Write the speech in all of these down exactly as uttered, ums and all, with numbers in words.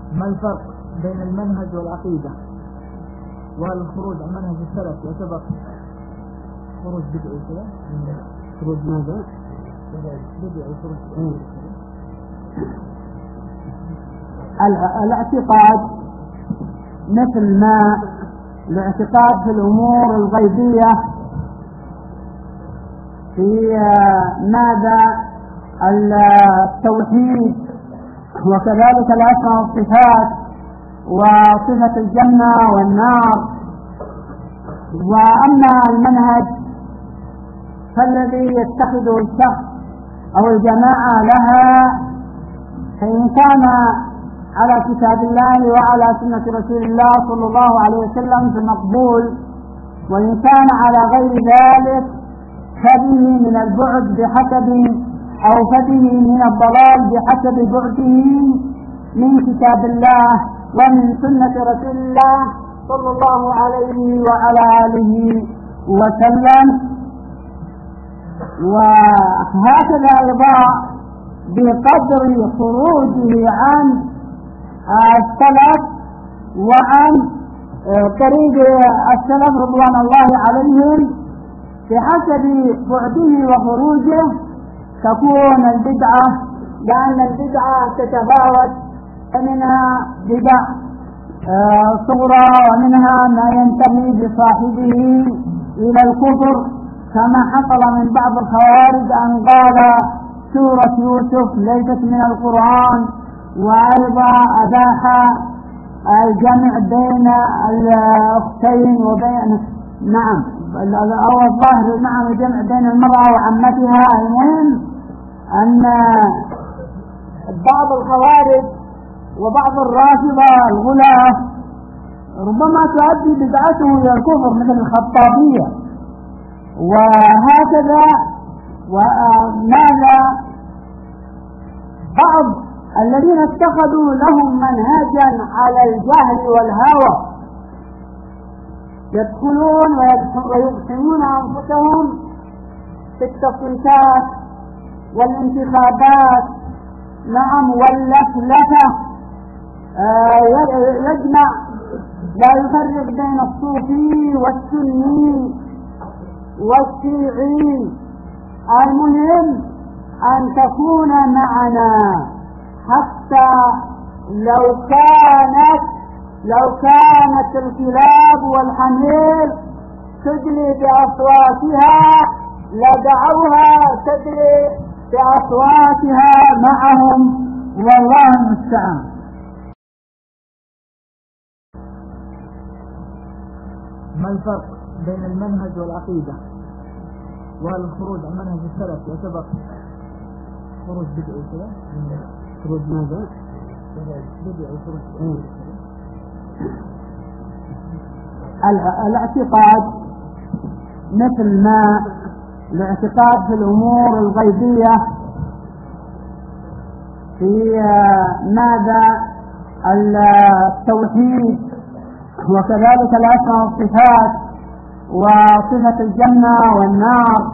ما الفرق بين المنهج والعقيدة؟ وهل الخروج عن منهج السلف يعتبر خروج بدعي كذا؟ خروج ماذا؟ بدعي خروج الاعتقاد مثل ما الاعتقاد في الأمور الغيبية في ماذا التوحيد وكذلك الأسماء والصفات وصفة الجنة والنار. وأما المنهج فالذي يتخذه الشخص أو الجماعة لها فإن كان على كتاب الله وعلى سنة رسول الله صلى الله عليه وسلم فمقبول، وإن كان على غير ذلك فبه من البعد بحسب أو فبه من الضلال بحسب بعده من كتاب الله ومن سنة رسول الله صلى الله عليه وعلى آله وسلم. وهكذا أيضا بقدر خروجه عن السلف وعن طريق السلف رضوان الله عليهم بحسب بعده وخروجه تكون البدعة، لأن البدعة تتفاوت، فمنها بدع صغرى ومنها ما ينتهي بصاحبه إلى الكفر، كما حصل من بعض الخوارج أن قال سورة يوسف ليست من القرآن، وأيضا أباح الجمع بين الأختين وبين نعم أو الظاهر نعم الجمع بين المرأة وعمتها. المهم أن بعض الخوارج وبعض الرافضة الغلاة ربما تؤدي بدعته إلى الكفر مثل الخطابية. وهكذا وماذا بعض الذين اتخذوا لهم منهجا على الجهل والهوى يدخلون ويقسمون أنفسهم في التصويتات والانتخابات نعم واللفلفة، يجمع لا يفرق بين الصوفي والسني والشيعي. المهم أن تكون معنا حتى لو كانت لو كانت الكلاب والحمير تجري بأصواتها لدعوها تجري بأصواتها معهم، والله المستعان. ما الفرق بين المنهج والعقيدة؟ وهل الخروج عن منهج السلف يعتبر خروج بدعي كذا؟ خروج ماذا؟ بدعي خروج الاعتقاد مثل ما الاعتقاد في الأمور الغيبية في ماذا التوحيد وكذلك الأسماء والصفات وصفة الجنة والنار.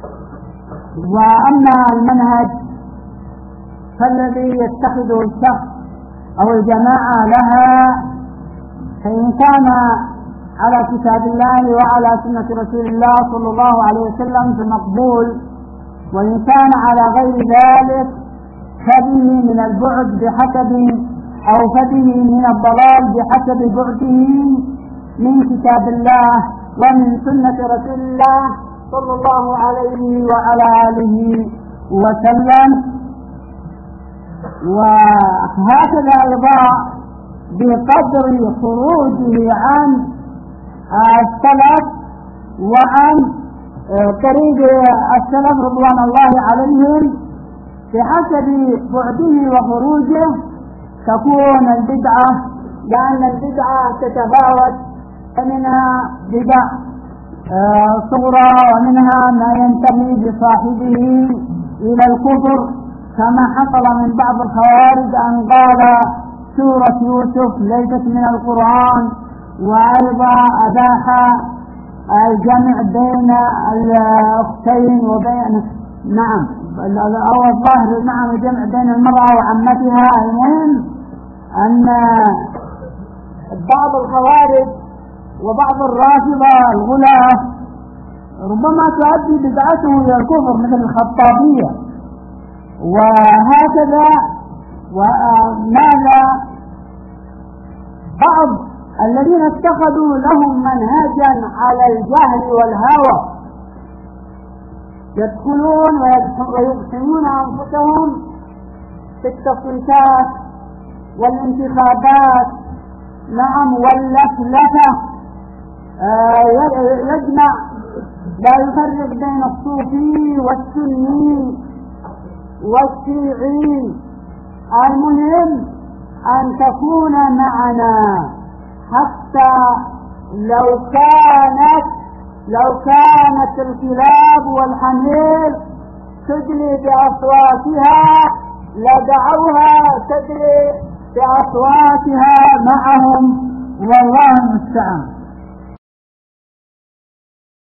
وأما المنهج فالذي يتخذه الشخص أو الجماعة لها فإن كان على كتاب الله وعلى سنة رسول الله صلى الله عليه وسلم فمقبول، وإن كان على غير ذلك فبه من البعد بحسب أو فبه من الضلال بحسب بعده من كتاب الله ومن سنة رسول الله صلى الله عليه وعلى آله وسلم. وهكذا أيضا بقدر خروجه عن السلف وعن طريق السلف رضوان الله عليهم بحسب بعده وخروجه تكون البدعة، لأن البدعة تتفاوت، فمنها بدع صغرى ومنها ما ينتهي بصاحبه إلى الكفر، كما حصل من بعض الخوارج أن قال سورة يوسف ليست من القرآن، وأيضا أباح الجمع بين الأختين وبين نعم أو الظاهر نعم الجمع بين المرأة وعمتها. المهم أن بعض الخوارج وبعض الرافضة الغلاة ربما تؤدي بدعته إلى الكفر مثل الخطابية، وهكذا. وماذا بعض الذين اتخذوا لهم منهجا على الجهل والهوى يدخلون ويقسمون أنفسهم في التصويتات والانتخابات، نعم، واللفلفة، يجمع لا يفرق بين الصوفي والسني والشيعي. المهم أن تكون معنا، حتى لو كانت لو كانت الكلاب والحمير تجري بأصواتها لدعوها تجري بأصواتها معهم، والله المستعان.